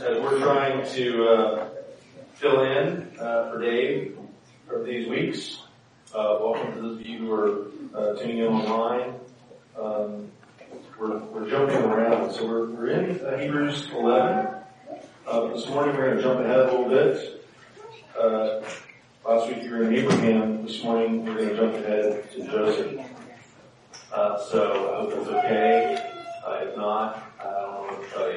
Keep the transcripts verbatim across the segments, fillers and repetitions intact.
as we're trying to uh, fill in uh, for Dave for these weeks. Uh, welcome to those of you who are uh, tuning in online. Um, we're, we're jumping around, so we're, we're in uh, Hebrews eleven. Uh, this morning we're going to jump ahead a little bit. Uh, last week we were in Abraham. This morning we're going to jump ahead to Joseph. Uh, so I hope that's okay. Uh, if not, I don't know what to tell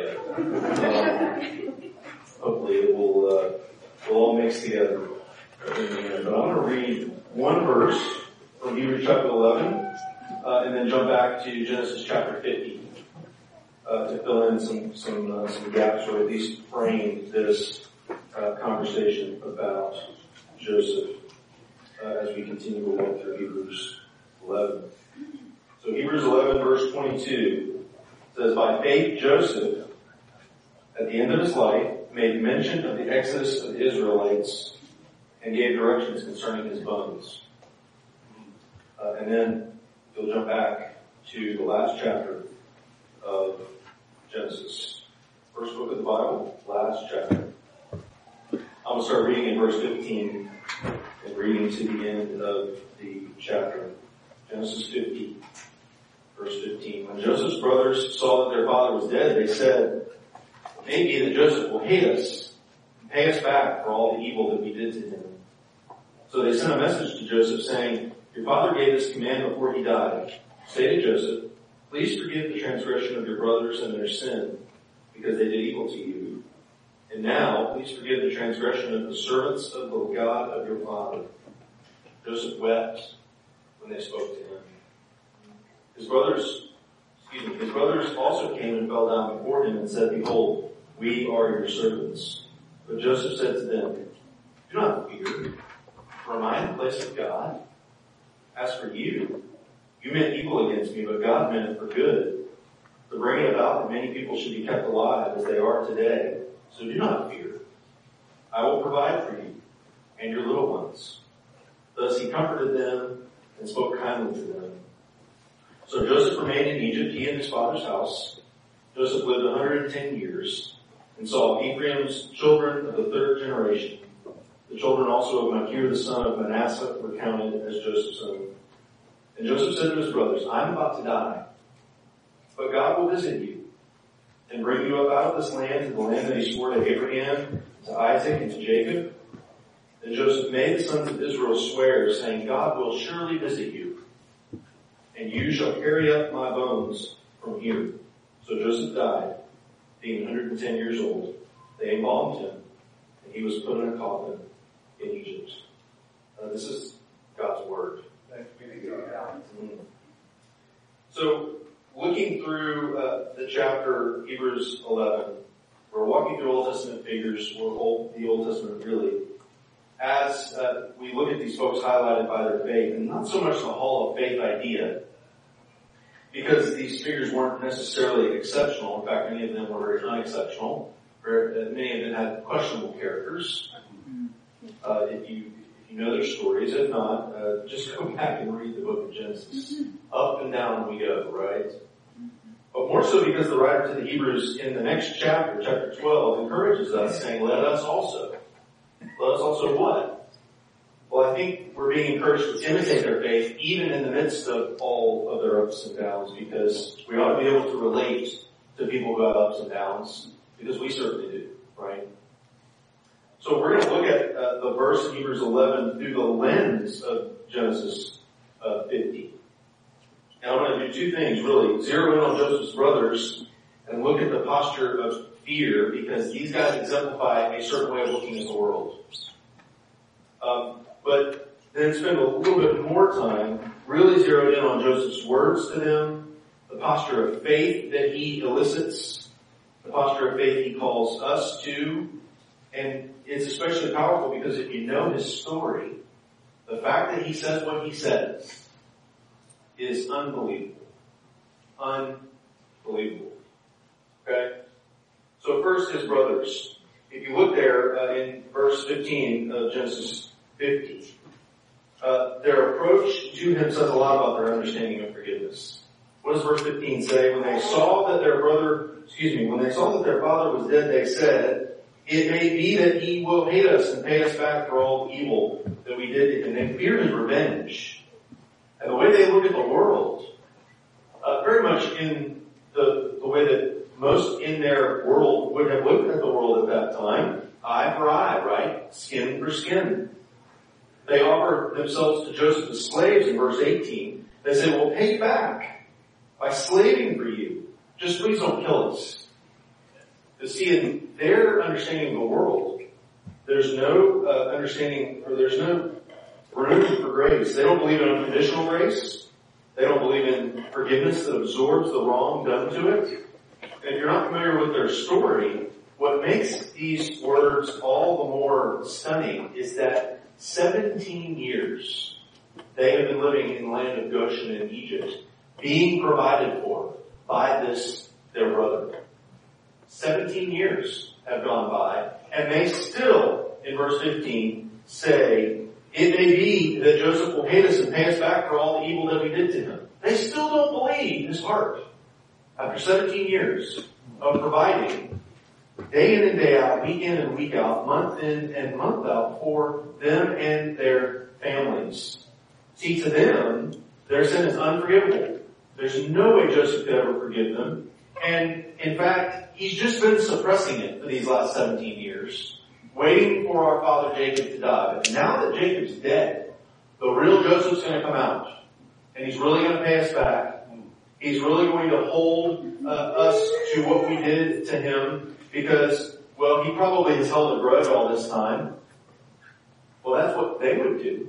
you. Um, hopefully it will, uh, will all mix together in the end. But I'm going to read one verse from Hebrews chapter eleven, uh, and then jump back to Genesis chapter fifty, uh, to fill in some, some, uh, some gaps, or at least frame this, uh, conversation about Joseph, uh, as we continue to walk through Hebrews eleven. So Hebrews eleven verse twenty-two says, by faith Joseph, at the end of his life, made mention of the exodus of the Israelites and gave directions concerning his bones. Uh, and then you'll jump back to the last chapter of Genesis. First book of the Bible, last chapter. I'm going to start reading in verse fifteen and reading to the end of the chapter. Genesis fifty. Verse fifteen, when Joseph's brothers saw that their father was dead, they said, it may be that Joseph will hate us and pay us back for all the evil that we did to him. So they sent a message to Joseph saying, your father gave this command before he died. Say to Joseph, please forgive the transgression of your brothers and their sin, because they did evil to you. And now, please forgive the transgression of the servants of the God of your father. Joseph wept when they spoke to him. His brothers, excuse me, his brothers also came and fell down before him and said, behold, we are your servants. But Joseph said to them, do not fear, for am I in the place of God? As for you, you meant evil against me, but God meant it for good, to bring it about that many people should be kept alive as they are today. So do not fear. I will provide for you and your little ones. Thus he comforted them and spoke kindly to them. So Joseph remained in Egypt, he and his father's house. Joseph lived one hundred ten years and saw Ephraim's children of the third generation. The children also of Machir, the son of Manasseh, were counted as Joseph's own. And Joseph said to his brothers, I am about to die, but God will visit you and bring you up out of this land to the land that he swore to Abraham, to Isaac, and to Jacob. Then Joseph made the sons of Israel swear, saying, God will surely visit you, and you shall carry up my bones from here. So Joseph died, being one hundred ten years old. They embalmed him, and he was put in a coffin in Egypt. Uh, this is God's word. Thanks be to God. Mm-hmm. So, looking through uh, the chapter Hebrews eleven, we're walking through Old Testament figures, or old, the Old Testament really, as uh, we look at these folks highlighted by their faith, and not so much the hall of faith idea, because these figures weren't necessarily exceptional. In fact, many of them were very unexceptional. Many of them had questionable characters. Uh, if you if you know their stories, if not, uh, just go back and read the book of Genesis. Up and down we go, right? But more so because the writer to the Hebrews in the next chapter, chapter twelve, encourages us, saying, let us also. Let us also what? Well, I think we're being encouraged to imitate their faith even in the midst of all of their ups and downs, because we ought to be able to relate to people who have ups and downs, because we certainly do, right? So we're going to look at uh, the verse in Hebrews eleven through the lens of Genesis uh, fifty. And I'm going to do two things, really. Zero in on Joseph's brothers and look at the posture of fear, because these guys exemplify a certain way of looking at the world. Um, but then spend a little bit more time really zeroed in on Joseph's words to them, the posture of faith that he elicits, the posture of faith he calls us to. And it's especially powerful because if you know his story, the fact that he says what he says is unbelievable. Unbelievable. Okay? So first, his brothers. If you look there uh, in verse fifteen of Genesis fifty, uh, their approach to him says a lot about their understanding of forgiveness. What does verse fifteen say? When they saw that their brother, excuse me, when they saw that their father was dead, they said, it may be that he will hate us and pay us back for all the evil that we did to him. They fear his revenge. And the way they look at the world, uh, very much in the, the way that most in their world would have looked at the world at that time, eye for eye, right? Skin for skin. They offer themselves to Joseph as slaves in verse eighteen. They say, we'll pay you back by slaving for you. Just please don't kill us. To see in their understanding of the world, there's no uh, understanding, or there's no room for grace. They don't believe in unconditional grace. They don't believe in forgiveness that absorbs the wrong done to it. And if you're not familiar with their story, what makes these words all the more stunning is that seventeen years they have been living in the land of Goshen in Egypt, being provided for by this, their brother. seventeen years have gone by, and they still, in verse fifteen, say, it may be that Joseph will hate us and pay us back for all the evil that we did to him. They still don't believe his heart. After seventeen years of providing, day in and day out, week in and week out, month in and month out for them and their families. See, to them, their sin is unforgivable. There's no way Joseph could ever forgive them. And in fact, he's just been suppressing it for these last seventeen years, waiting for our father Jacob to die. But now that Jacob's dead, the real Joseph's going to come out. And he's really going to pay us back. He's really going to hold uh, us to what we did to him because, well, he probably has held a grudge all this time. Well, that's what they would do.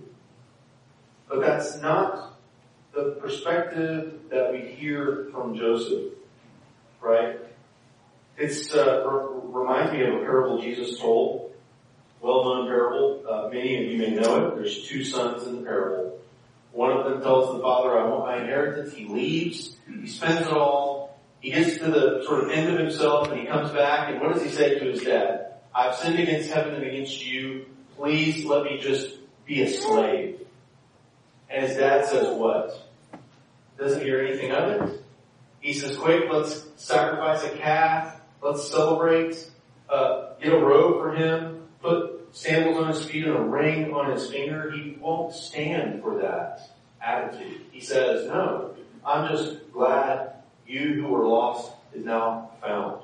But that's not the perspective that we hear from Joseph, right? It's uh, r- reminds me of a parable Jesus told, well-known parable. Uh, many of you may know it. There's two sons in the parable. One of them tells the father, I want my inheritance. He leaves. He spends it all. He gets to the sort of end of himself and he comes back. And what does he say to his dad? I've sinned against heaven and against you. Please let me just be a slave. And his dad says what? Doesn't hear anything of it. He says, quick, let's sacrifice a calf. Let's celebrate. Uh, get a robe for him. Put sandals on his feet and a ring on his finger. He won't stand for that attitude. He says, no, I'm just glad you who were lost is now found.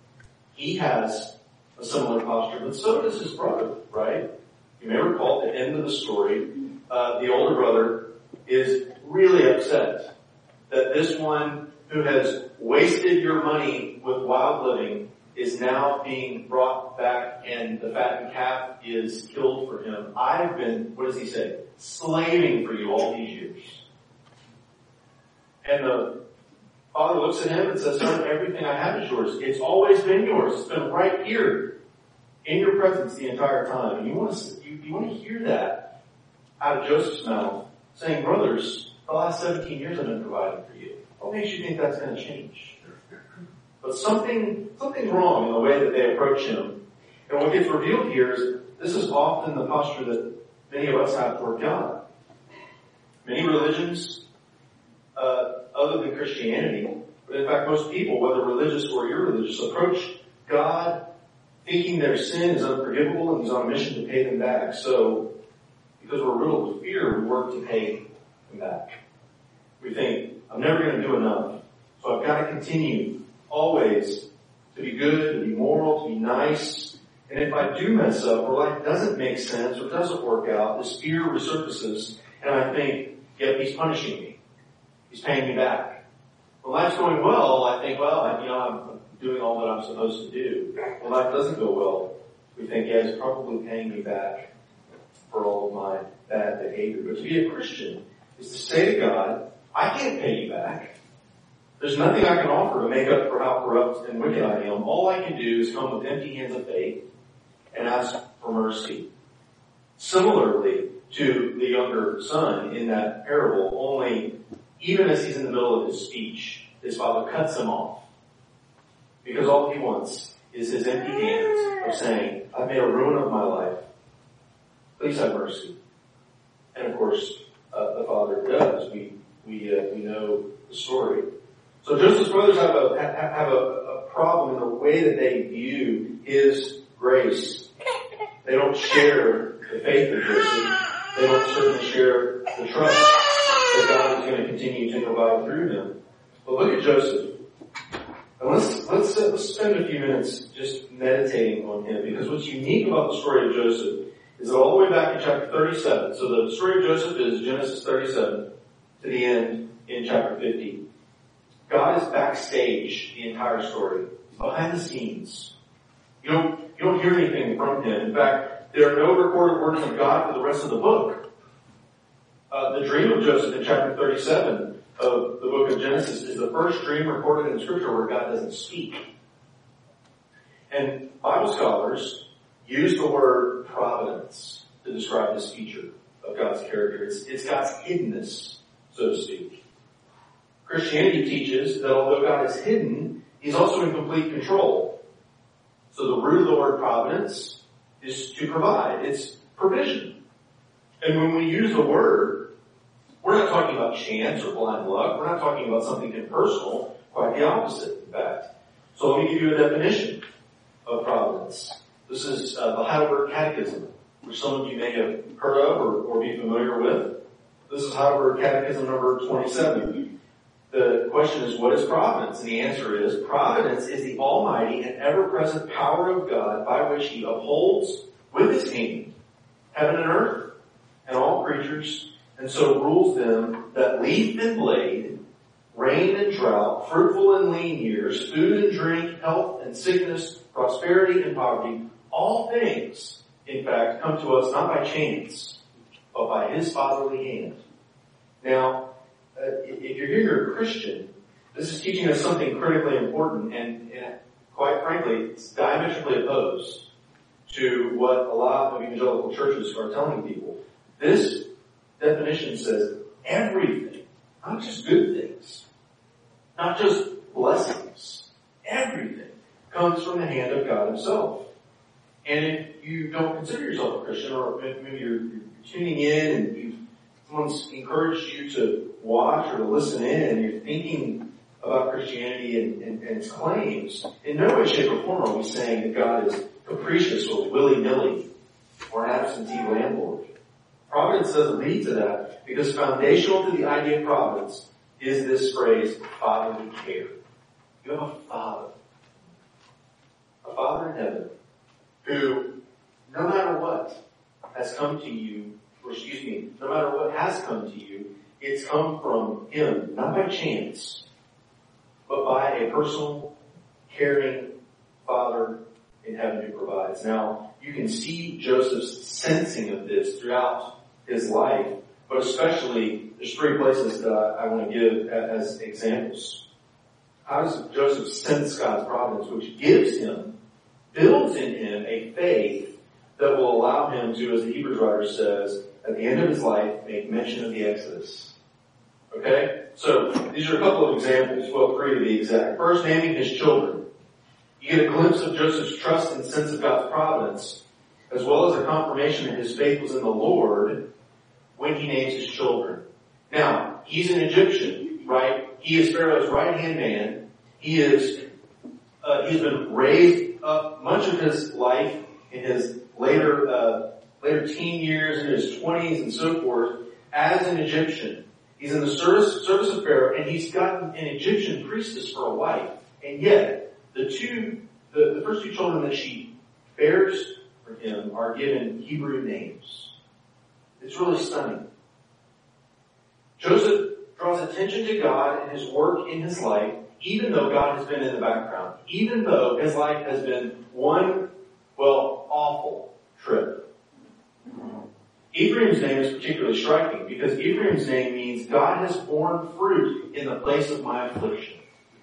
He has a similar posture, but so does his brother, right? You may recall at the end of the story, uh, the older brother is really upset that this one who has wasted your money with wild living is now being brought back and the fattened calf is killed for him. I've been, what does he say? Slaving for you all these years. And the father looks at him and says, son, everything I have is yours. It's always been yours. It's been right here in your presence the entire time. And you want to, you, you want to hear that out of Joseph's mouth saying, brothers, the last seventeen years I've been providing for you. What makes you think that's going to change? But something, something's wrong in the way that they approach him. And what gets revealed here is this is often the posture that many of us have toward God. Many religions, uh, other than Christianity, but in fact most people, whether religious or irreligious, approach God thinking their sin is unforgivable and he's on a mission to pay them back. So, because we're riddled with fear, we work to pay them back. We think, I'm never going to do enough, so I've got to continue always to be good, to be moral, to be nice. And if I do mess up or life doesn't make sense or doesn't work out, this fear resurfaces and I think, yep, he's punishing me. He's paying me back. When life's going well, I think, well, I, you know, I'm doing all that I'm supposed to do. When life doesn't go well, we think, yeah, he's probably paying me back for all of my bad behavior. But to be a Christian is to say to God, I can't pay you back. There's nothing I can offer to make up for how corrupt and wicked I am. All I can do is come with empty hands of faith and ask for mercy. Similarly to the younger son in that parable, only even as he's in the middle of his speech, his father cuts him off. Because all he wants is his empty hands of saying, I've made a ruin of my life. Please have mercy. And of course, uh, the father does. We, we, uh, we know the story. So Joseph's brothers have a, have a, a problem in the way that they view his grace. They don't share the faith of Joseph. They don't certainly share the trust that God is going to continue to provide through him. But look at Joseph. And let's, let's, uh, let's spend a few minutes just meditating on him, because what's unique about the story of Joseph is that all the way back in chapter thirty-seven, so the story of Joseph is Genesis thirty-seven to the end in chapter fifty. God is backstage the entire story, behind the scenes. You don't, you don't hear anything from him. In fact, there are no recorded words of God for the rest of the book. Uh, the dream of Joseph in chapter thirty-seven of the book of Genesis is the first dream recorded in Scripture where God doesn't speak. And Bible scholars use the word providence to describe this feature of God's character. It's, it's God's hiddenness, so to speak. Christianity teaches that although God is hidden, He's also in complete control. So the root of the word providence is to provide. It's provision. And when we use the word, we're not talking about chance or blind luck. We're not talking about something impersonal. Quite the opposite, in fact. So let me give you a definition of providence. This is uh, the Heidelberg Catechism, which some of you may have heard of or, or be familiar with. This is Heidelberg Catechism number twenty-seven. The question is, what is providence? And the answer is, providence is the almighty and ever-present power of God by which He upholds with His hand heaven and earth and all creatures, and so rules them that leaf and blade, rain and drought, fruitful and lean years, food and drink, health and sickness, prosperity and poverty, all things, in fact, come to us not by chance, but by His fatherly hand. Now, uh, if you're here, you're a Christian, this is teaching us something critically important, and, and quite frankly, it's diametrically opposed to what a lot of evangelical churches are telling people. This definition says everything, not just good things, not just blessings, everything comes from the hand of God Himself. And if you don't consider yourself a Christian, or maybe you're, you're tuning in and you've, someone's encouraged you to watch or to listen in and you're thinking about Christianity and, and, and its claims, in no way, shape, or form are we saying that God is capricious or willy-nilly or an absentee landlord. Providence doesn't lead to that, because foundational to the idea of providence is this phrase, fatherly care. You have a father. A father in heaven who, no matter what has come to you, or excuse me, no matter what has come to you, it's come from Him, not by chance, but by a personal, caring Father in heaven who provides. Now, you can see Joseph's sensing of this throughout his life, but especially, there's three places that I, I want to give as examples. How does Joseph sense God's providence, which gives him, builds in him a faith that will allow him to, as the Hebrews writer says, at the end of his life, make mention of the Exodus. Okay? So, these are a couple of examples, well, three to be exact. First, naming his children. You get a glimpse of Joseph's trust and sense of God's providence, as well as a confirmation that his faith was in the Lord when he names his children. Now, he's an Egyptian, right? He is Pharaoh's right-hand man. He is, uh, he's been raised up much of his life in his later, uh, later teen years, in his twenties and so forth, as an Egyptian. He's in the service, service of Pharaoh, and he's gotten an Egyptian priestess for a wife. And yet, the two, the, the first two children that she bears for him are given Hebrew names. It's really stunning. Joseph draws attention to God and His work in his life, even though God has been in the background, even though his life has been one, well, awful trip. Ephraim's name is particularly striking because Ephraim's name means God has borne fruit in the place of my affliction.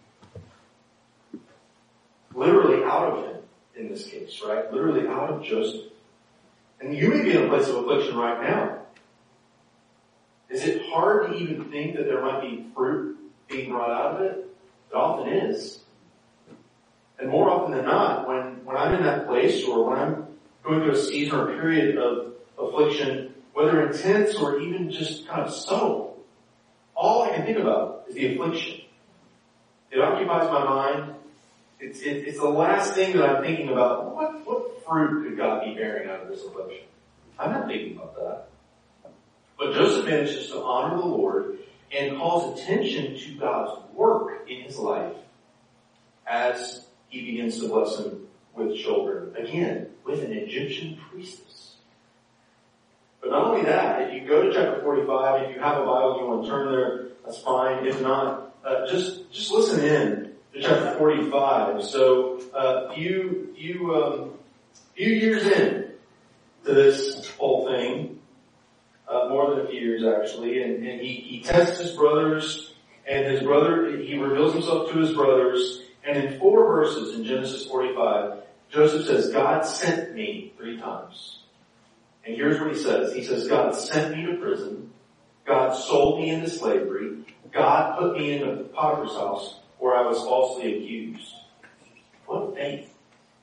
Literally out of him in this case, right? Literally out of Joseph. And you may be in a place of affliction right now. Is it hard to even think that there might be fruit being brought out of it? It often is. And more often than not, when, when I'm in that place or when I'm going through a season or a period of affliction, whether intense or even just kind of subtle, all I can think about is the affliction. It occupies my mind. It's, it, it's the last thing that I'm thinking about. What, what fruit could God be bearing out of this affliction? I'm not thinking about that. But Joseph manages to honor the Lord and calls attention to God's work in his life as he begins to bless him with children. Again, with an Egyptian priestess. But not only that, if you go to chapter forty-five, if you have a Bible, you want to turn there, that's fine. If not, uh, just, just listen in to chapter forty-five. So, uh, few, few, um, few years in to this whole thing, uh, more than a few years actually, and, and he, he tests his brothers, and his brother, he reveals himself to his brothers, and in four verses in Genesis forty-five, Joseph says, God sent me three times. And here's what he says. He says, God sent me to prison. God sold me into slavery. God put me into Potiphar's house where I was falsely accused. What faith.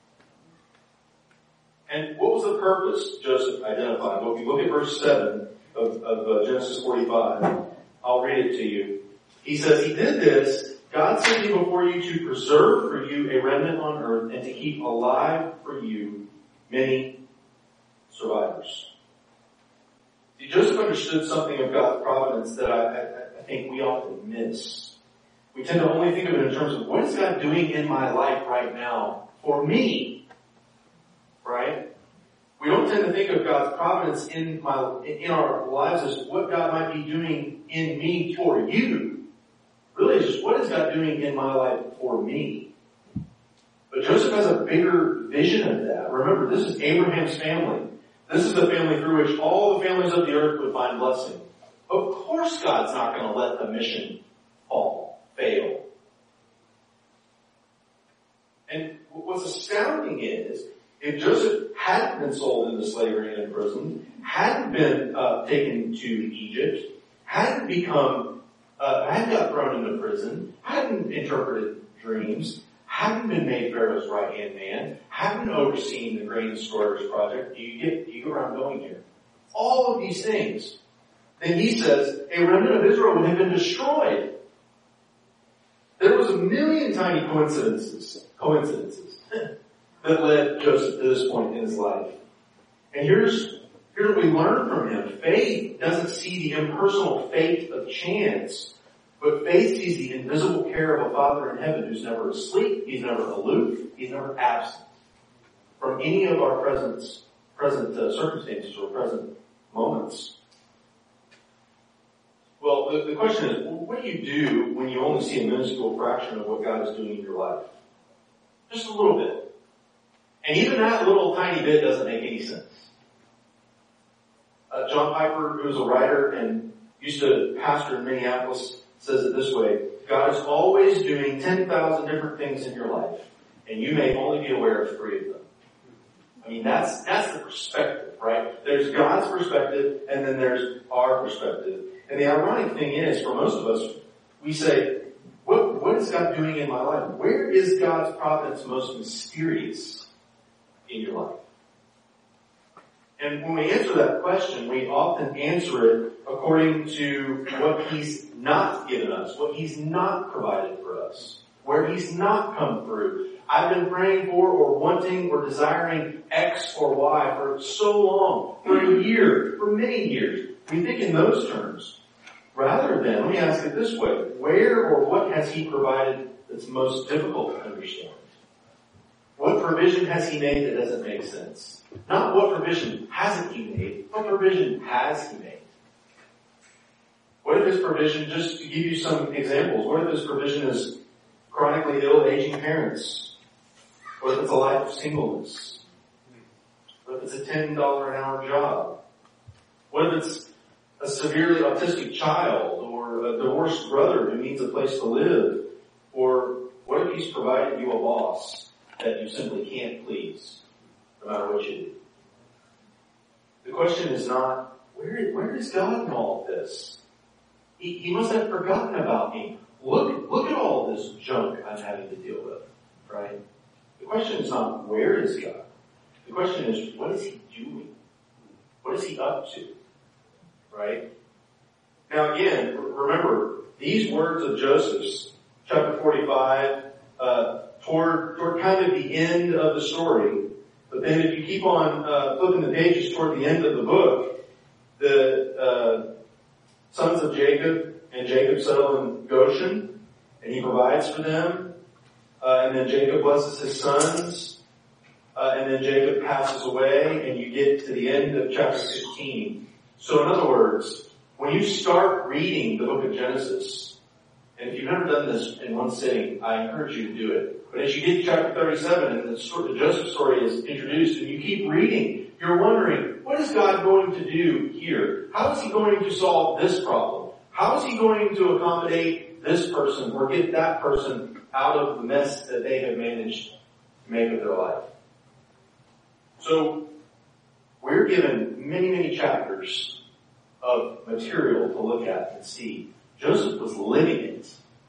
And what was the purpose Joseph identified? Well, if you look at verse seven of, of uh, Genesis forty-five, I'll read it to you. He says, he did this, God sent me before you to preserve for you a remnant on earth and to keep alive for you many survivors. See, Joseph understood something of God's providence that I, I, I think we often miss. We tend to only think of it in terms of what is God doing in my life right now for me? Right? We don't tend to think of God's providence in my, in our lives as what God might be doing in me for you. Really, it's just what is God doing in my life for me? But Joseph has a bigger vision of that. Remember, this is Abraham's family. This is the family through which all the families of the earth would find blessing. Of course God's not going to let the mission fall, fail. And what's astounding is, if Joseph hadn't been sold into slavery and in prison, hadn't been uh, taken to Egypt, hadn't become, uh, hadn't got thrown into prison, hadn't interpreted dreams, hadn't been made Pharaoh's right-hand man, hadn't overseen the grain storage project, do you get, do you get where I'm going here? All of these things. Then he says, a remnant of Israel would have been destroyed. There was a million tiny coincidences, coincidences that led Joseph to this point in his life. And here's, here's what we learn from him. Faith doesn't see the impersonal fate of chance, but faith sees the invisible care of a Father in heaven who's never asleep, he's never aloof, he's never absent from any of our present, present uh, circumstances or present moments. Well, the, the question is, well, what do you do when you only see a minuscule fraction of what God is doing in your life? Just a little bit. And even that little tiny bit doesn't make any sense. Uh, John Piper, who was a writer and used to pastor in Minneapolis, says it this way: God is always doing ten thousand different things in your life, and you may only be aware of three of them. I mean, that's, that's the perspective, right? There's God's perspective, and then there's our perspective. And the ironic thing is, for most of us, we say, what, what is God doing in my life? Where is God's providence most mysterious in your life? And when we answer that question, we often answer it according to what He's not given us, what He's not provided for us, where He's not come through. I've been praying for or wanting or desiring X or Y for so long, for a year, for many years. We think in those terms. Rather than, let me ask it this way: where or what has He provided that's most difficult to understand? What provision has He made that doesn't make sense? Not what provision hasn't He made, what provision has He made? What if His provision, just to give you some examples, what if His provision is chronically ill, aging parents? What if it's a life of singleness? What if it's a ten dollars an hour job? What if it's a severely autistic child, or a divorced brother who needs a place to live? Or what if He's provided you a boss that you simply can't please, no matter what you do? The question is not, where, where is God in all of this? He, he must have forgotten about me. Look, look at all this junk I'm having to deal with, right? The question is not, where is God? The question is, what is He doing? What is He up to? Right? Now again, remember, these words of Joseph's, chapter forty-five, uh, toward, toward kind of the end of the story. But then if you keep on uh, flipping the pages toward the end of the book, the uh, sons of Jacob and Jacob settle in Goshen, and he provides for them. Uh, and then Jacob blesses his sons. Uh, and then Jacob passes away, and you get to the end of chapter fifteen. So in other words, when you start reading the book of Genesis, and if you've never done this in one sitting, I encourage you to do it. But as you get to chapter thirty-seven, and the, story, the Joseph story is introduced, and you keep reading, you're wondering, what is God going to do here? How is he going to solve this problem? How is he going to accommodate this person or get that person out of the mess that they have managed to make of their life? So, we're given many, many chapters of material to look at and see. Joseph was living it.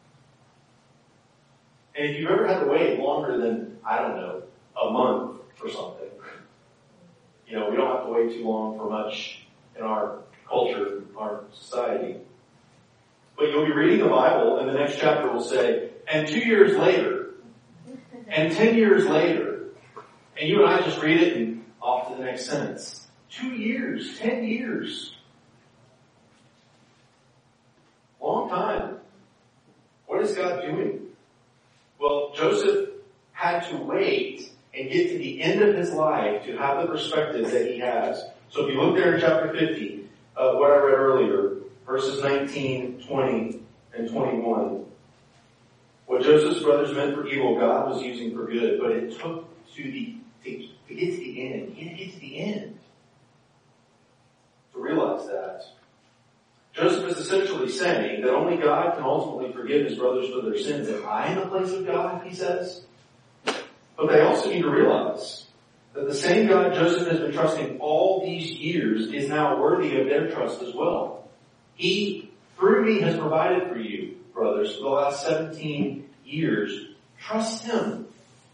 And if you've ever had to wait longer than, I don't know, a month for something, you know, we don't have to wait too long for much in our culture, our society. But you'll be reading the Bible and the next chapter will say, and two years later, and ten years later, and you and I just read it and off to the next sentence. Two years, ten years. Long time. What is God doing? Well, Joseph had to wait and get to the end of his life to have the perspective that he has. So if you look there in chapter fifty, uh, what I read earlier, verses nineteen, twenty, and twenty-one. What Joseph's brothers meant for evil, God was using for good, but it took to the to, to get to the end. He had to get to the end to realize that. Joseph is essentially saying that only God can ultimately forgive his brothers for their sins. Am I in the place of God, he says? But they also need to realize that the same God Joseph has been trusting all these years is now worthy of their trust as well. He, through me, has provided for you, brothers, for the last seventeen years. Trust him.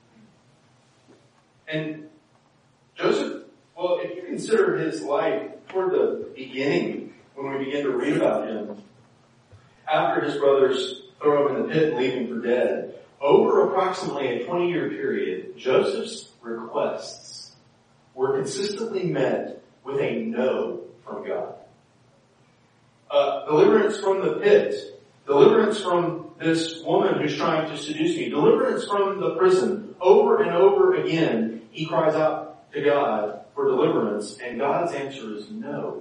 And Joseph, well, if you consider his life toward the beginning, when we begin to read about him, after his brothers throw him in the pit and leave him for dead, over approximately a twenty-year period, Joseph's requests were consistently met with a no from God. Uh, deliverance from the pit, deliverance from this woman who's trying to seduce me, deliverance from the prison. Over and over again, he cries out to God for deliverance, and God's answer is no.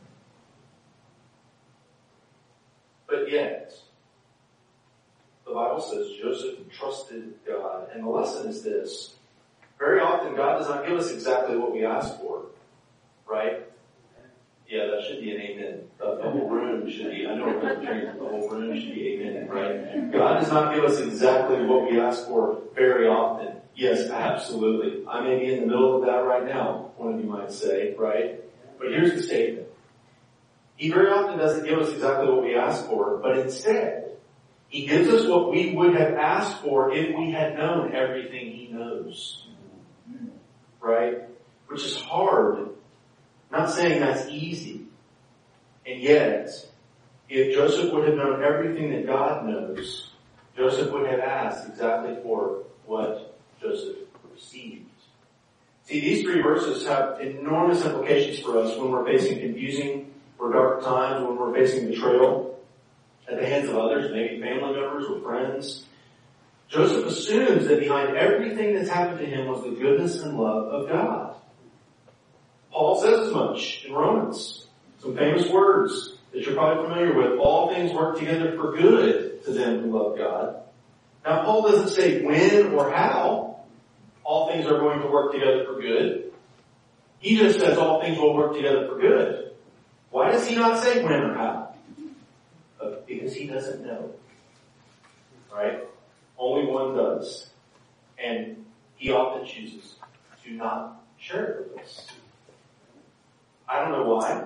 But yet, the Bible says Joseph trusted God. And the lesson is this. Very often God does not give us exactly what we ask for. Right? Yeah, that should be an amen. The, the whole room should be, I know we're Presbyterian, the whole room should be amen, right? God does not give us exactly what we ask for very often. Yes, absolutely. I may be in the middle of that right now, one of you might say, right? But here's the statement. He very often doesn't give us exactly what we ask for, but instead, he gives us what we would have asked for if we had known everything he knows. Right? Which is hard. Not saying that's easy. And yet, if Joseph would have known everything that God knows, Joseph would have asked exactly for what Joseph received. See, these three verses have enormous implications for us when we're facing confusing or dark times, when we're facing betrayal at the hands of others, maybe family members or friends. Joseph assumes that behind everything that's happened to him was the goodness and love of God. Paul says as much in Romans. Some famous words that you're probably familiar with. All things work together for good to them who love God. Now Paul doesn't say when or how all things are going to work together for good. He just says all things will work together for good. Why does he not say when or how? Uh, because he doesn't know. Right? Only one does. And he often chooses to not share it with us. I don't know why.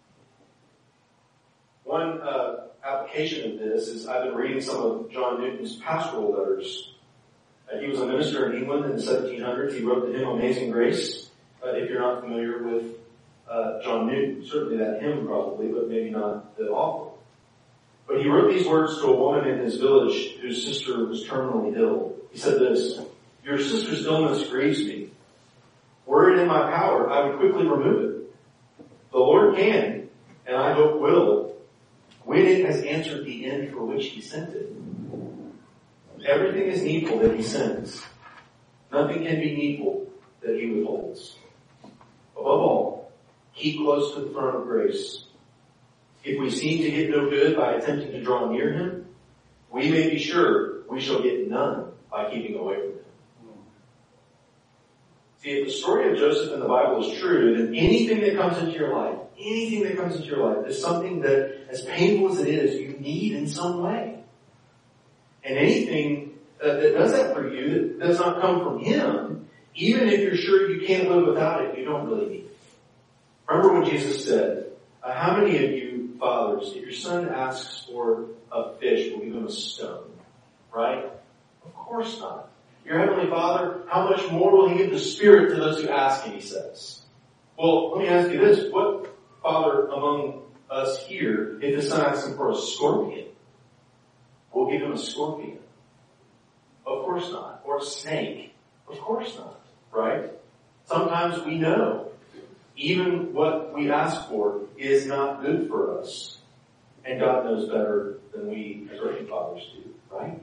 One uh, application of this is I've been reading some of John Newton's pastoral letters. Uh, he was a minister in England in the seventeen hundreds. He wrote the hymn Amazing Grace. Uh, if you're not familiar with uh, John Newton, certainly that hymn probably, but maybe not the author. But he wrote these words to a woman in his village whose sister was terminally ill. He said this, "Your sister's illness grieves me. Were it in my power, I would quickly remove it. The Lord can, and I hope will, when it has answered the end for which he sent it. Everything is needful that he sends. Nothing can be needful that he withholds. Above all, keep close to the throne of grace. If we seem to get no good by attempting to draw near him, we may be sure we shall get none by keeping away from him." See, if the story of Joseph in the Bible is true, then anything that comes into your life, anything that comes into your life is something that, as painful as it is, you need in some way. And anything uh, that does that for you that does not come from him, even if you're sure you can't live without it, you don't really need it. Remember when Jesus said, uh, how many of you fathers, if your son asks for a fish, will give him a stone? Right? Of course not. Your heavenly Father, how much more will he give the Spirit to those who ask him, he says. Well, let me ask you this. What father among us here, if his son asks him for a scorpion, will give him a scorpion? Of course not. Or a snake? Of course not. Right? Sometimes we know even what we ask for is not good for us. And God knows better than we as earthly fathers do. Right?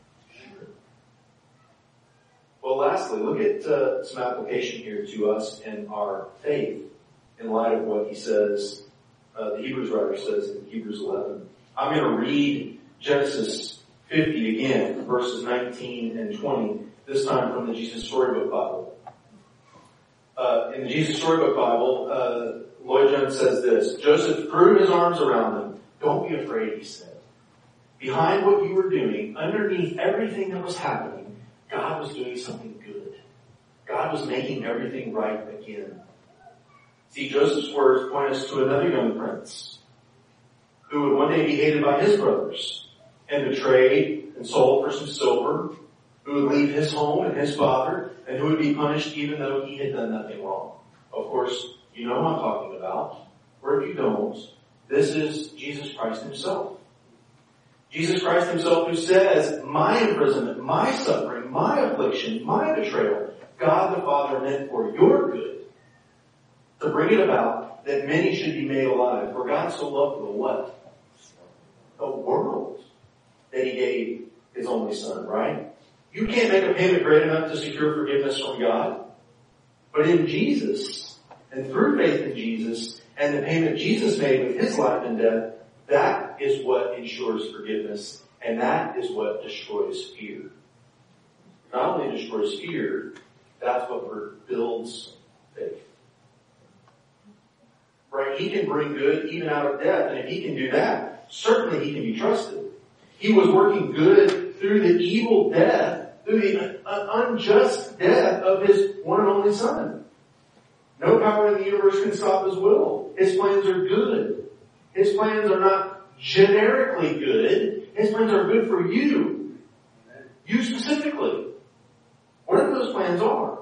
Well, lastly, look at uh, some application here to us in our faith in light of what he says, uh, the Hebrews writer says in Hebrews eleven. I'm going to read Genesis fifty again, verses nineteen and twenty, this time from the Jesus Storybook Bible. Uh, in the Jesus Storybook Bible, uh, Lloyd Jones says this, "Joseph threw his arms around them. Don't be afraid," he said. "Behind what you were doing, underneath everything that was happening, God was doing something good. God was making everything right again." See, Joseph's words point us to another young prince who would one day be hated by his brothers and betrayed and sold for some silver, who would leave his home and his father, and who would be punished even though he had done nothing wrong. Of course, you know who I'm talking about, or if you don't, this is Jesus Christ himself. Jesus Christ himself who says, my imprisonment, my suffering, my affliction, my betrayal, God the Father meant for your good, to bring it about that many should be made alive. For God so loved the what? The world, that he gave his only son, right? You can't make a payment great enough to secure forgiveness from God. But in Jesus, and through faith in Jesus, and the payment Jesus made with his life and death, that is what ensures forgiveness, and that is what destroys fear. Not only destroys fear, that's what builds faith. Right? He can bring good even out of death, and if he can do that, certainly he can be trusted. He was working good through the evil death, through the unjust death of his one and only son. No power in the universe can stop his will. His plans are good. His plans are not generically good. His plans are good for you. You specifically. Whatever those plans are.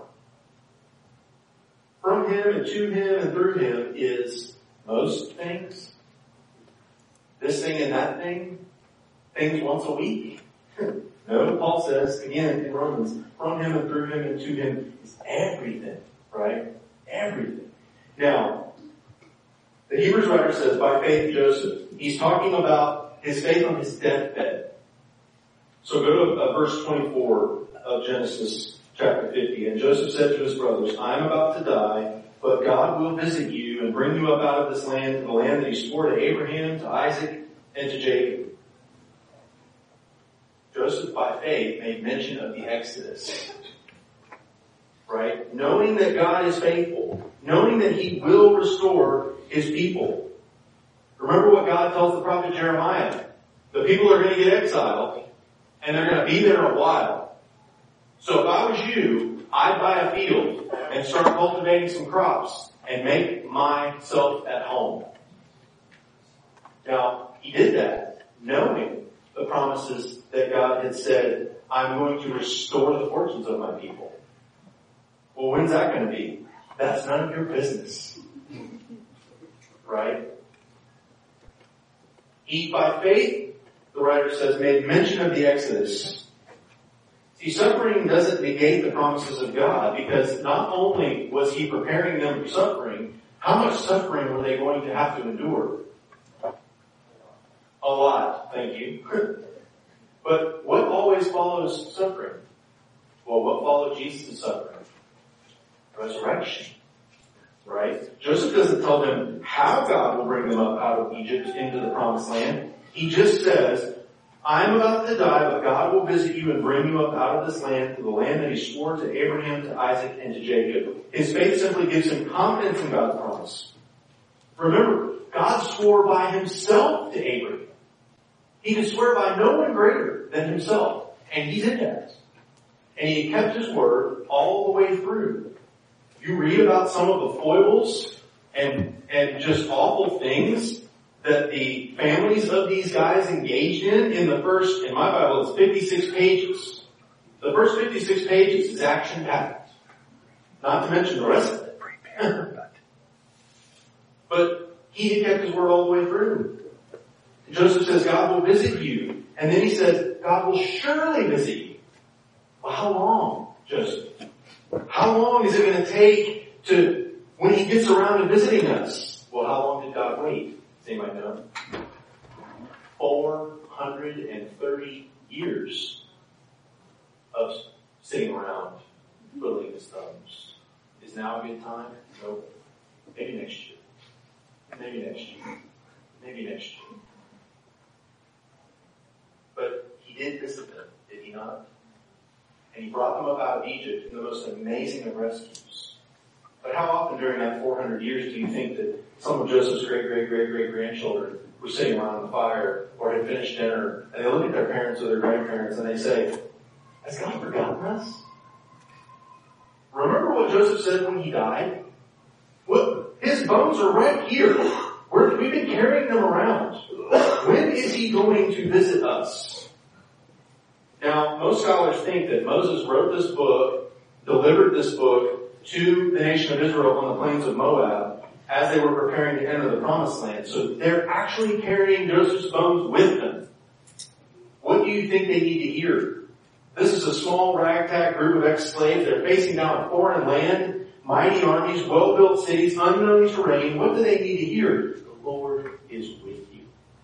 From him and to him and through him is most things. This thing and that thing. Things once a week. No, Paul says, again in Romans, from him and through him and to him is everything. Right? Everything. Now, the Hebrews writer says, by faith Joseph. He's talking about his faith on his deathbed. So go to uh, verse twenty-four of Genesis chapter fifty. And Joseph said to his brothers, I am about to die, but God will visit you and bring you up out of this land to the land that he swore to Abraham, to Isaac, and to Jacob. Joseph, by faith, made mention of the Exodus. Right? Knowing that God is faithful. Knowing that he will restore his people. Remember what God tells the prophet Jeremiah. The people are going to get exiled, and they're going to be there a while. So if I was you, I'd buy a field and start cultivating some crops and make myself at home. Now, he did that, knowing the promises that God had said, I'm going to restore the fortunes of my people. Well, when's that going to be? That's none of your business. Right? He, by faith, the writer says, made mention of the Exodus. See, suffering doesn't negate the promises of God, because not only was he preparing them for suffering, how much suffering were they going to have to endure? A lot, thank you. But what always follows suffering? Well, what followed Jesus' suffering? Resurrection. Right? Joseph doesn't tell them how God will bring them up out of Egypt into the promised land. He just says, I'm about to die, but God will visit you and bring you up out of this land to the land that he swore to Abraham, to Isaac, and to Jacob. His faith simply gives him confidence in God's promise. Remember, God swore by himself to Abraham. He could swear by no one greater than himself. And he did that. And he kept his word all the way through. You read about some of the foibles and, and just awful things that the families of these guys engaged in in the first, in my Bible, it's fifty-six pages. The first fifty-six pages is action-packed. Not to mention the rest of it. But he had kept his word all the way through. Joseph says, God will visit you. And then he says, God will surely visit you. Well, how long, Joseph? How long is it going to take to, when he gets around to visiting us? Well, how long did God wait? Does anybody know? four hundred thirty years of sitting around twiddling his thumbs. Is now a good time? No. Maybe next year. Maybe next year. Maybe next year. But he did visit them, did he not? And he brought them up out of Egypt in the most amazing of rescues. But how often during that four hundred years do you think that some of Joseph's great, great, great, great grandchildren were sitting around the fire or had finished dinner and they look at their parents or their grandparents and they say, has God forgotten us? Remember what Joseph said when he died? Well, his bones are right here. We're, we've been carrying them around. When is he going to visit us? Now, most scholars think that Moses wrote this book, delivered this book to the nation of Israel on the plains of Moab as they were preparing to enter the promised land. So they're actually carrying Joseph's bones with them. What do you think they need to hear? This is a small ragtag group of ex-slaves. They're facing down a foreign land, mighty armies, well-built cities, unknown terrain. What do they need to hear? The Lord is with you.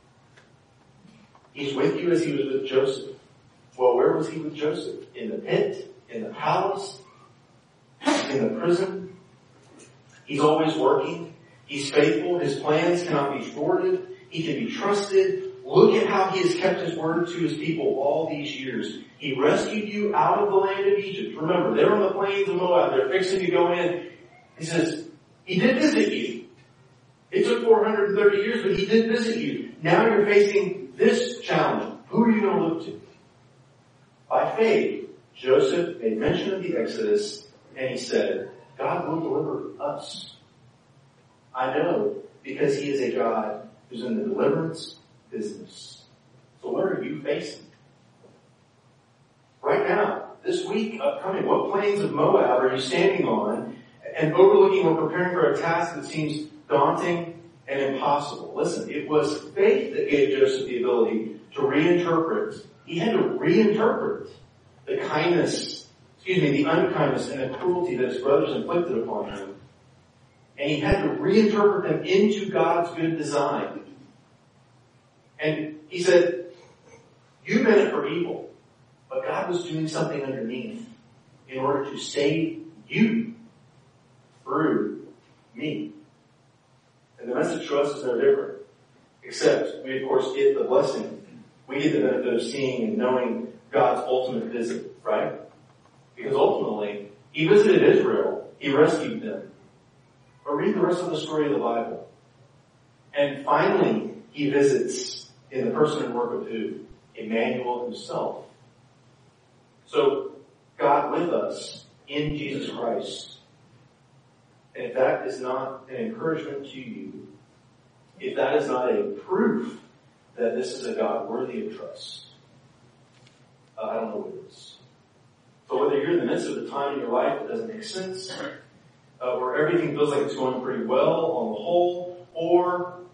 He's with you as he was with Joseph. Well, where was he with Joseph? In the pit? In the palace? In the prison? He's always working. He's faithful. His plans cannot be thwarted. He can be trusted. Look at how he has kept his word to his people all these years. He rescued you out of the land of Egypt. Remember, they're on the plains of Moab. They're fixing to go in. He says, he did visit you. It took four hundred thirty years, but he did visit you. Now you're facing this challenge. Who are you going to look to? By faith, Joseph made mention of the Exodus, and he said, God will deliver us. I know, because he is a God who's in the deliverance business. So what are you facing? Right now, this week upcoming, what plains of Moab are you standing on and overlooking or preparing for a task that seems daunting and impossible? Listen, it was faith that gave Joseph the ability to reinterpret. He had to reinterpret the kindness, excuse me, the unkindness and the cruelty that his brothers inflicted upon him. And he had to reinterpret them into God's good design. And he said, you meant it for evil, but God was doing something underneath in order to save you through me. And the message to us is no different. Except we of course get the blessing. We get the benefit of seeing and knowing God's ultimate visit, right? Because ultimately, he visited Israel. He rescued them. But read the rest of the story of the Bible. And finally, he visits in the person and work of who? Emmanuel himself. So, God with us in Jesus Christ. And if that is not an encouragement to you, if that is not a proof that this is a God worthy of trust, uh, I don't know what it is. So whether you're in the midst of a time in your life that doesn't make sense, uh, where everything feels like it's going pretty well on the whole, or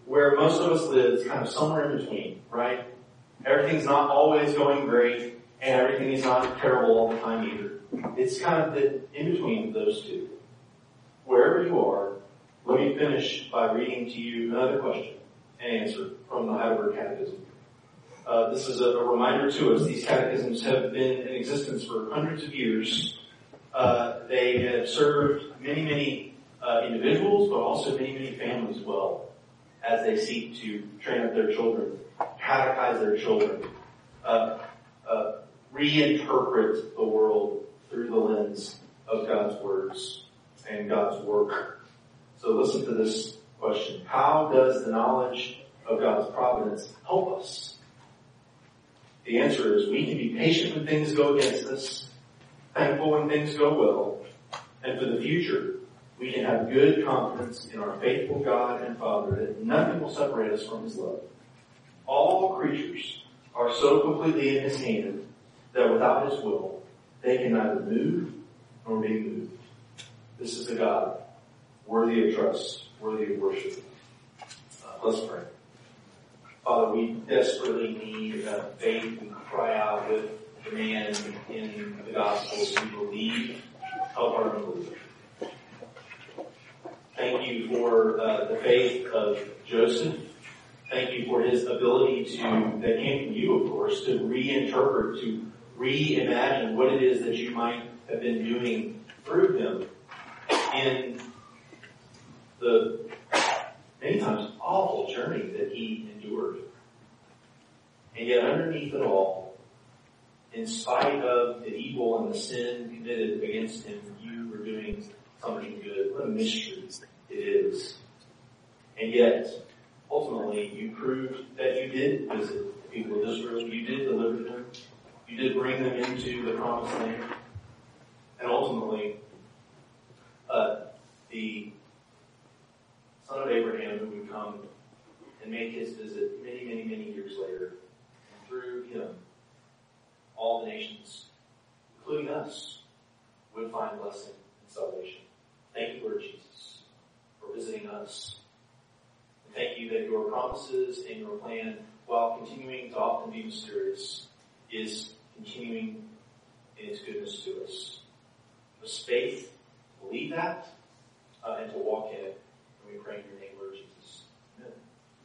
where most of us live is kind of somewhere in between, right? Everything's not always going great, and everything is not terrible all the time either. It's kind of the in between those two. Wherever you are, let me finish by reading to you another question and answer from the Heidelberg Catechism. Uh, this is a, a reminder to us. These catechisms have been in existence for hundreds of years. Uh, they have served many, many uh, individuals, but also many, many families well as they seek to train up their children, catechize their children, uh, uh, reinterpret the world through the lens of God's words and God's work. So listen to this question. How does the knowledge of God's providence help us? The answer is we can be patient when things go against us, thankful when things go well, and for the future, we can have good confidence in our faithful God and Father that nothing will separate us from His love. All creatures are so completely in His hand that without His will, they can neither move nor be moved. This is a God worthy of trust, worthy of worship. Uh, let's pray. Father, we desperately need uh, faith. We cry out with demand in the Gospels. We believe. Help our unbelief. Thank you for uh, the faith of Joseph. Thank you for his ability to, that came from you, of course, to reinterpret, to reimagine what it is that you might have been doing through him in the many times awful journey that he endured. And yet underneath it all, in spite of the evil and the sin committed against him, you were doing something good. What a mystery it is. And yet, ultimately, you proved that you did visit the people of Israel. You did deliver them. You did bring them into the promised land. And ultimately, uh, the son of Abraham who would come and make his visit many, many, many years later, and through him, all the nations, including us, would find blessing and salvation. Thank you, Lord Jesus, for visiting us. And thank you that your promises and your plan, while continuing to often be mysterious, is continuing in its goodness to us. With faith, believe that, uh, and to walk in it. And we pray in your name.